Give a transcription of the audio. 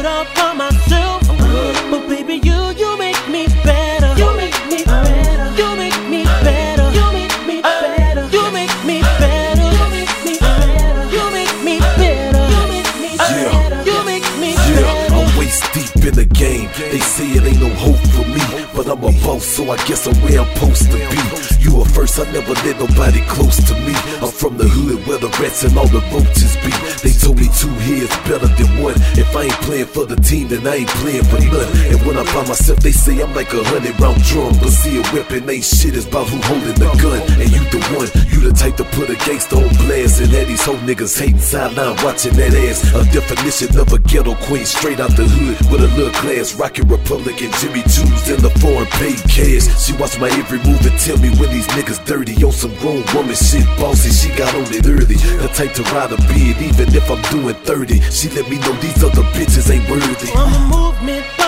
it all by myself. But baby, you make me better. You make me better. You make me better. You make me better. You make me better. You make me better. You make me better. You make me better. You make me better. I'm waist deep in the game. They say it ain't no hope for me, but I'm a boss, so I guess I'm where I'm supposed to be. You were first, I never let nobody close to me. I'm from the hood where the rats and all the roaches be. They told me 2 heads better than 1. If I ain't playing for the team, then I ain't playing for none. And when I'm by myself, they say I'm like a 100-round drum. But see, a weapon ain't shit, it's about who holding the gun. And you the one, you the type to put a gangster on blast and have these whole niggas hating sideline watching that ass. A definition of a ghetto queen, straight out the hood with a little class, rockin' Republican Jimmy Choo's in the foreign paid cash. She watch my every move and tell me when these niggas dirty. On some grown woman shit, bossy, she got on it early. The type to ride a bid even if I'm doing 30. She let me know these other bitches ain't worthy. I'm a movement.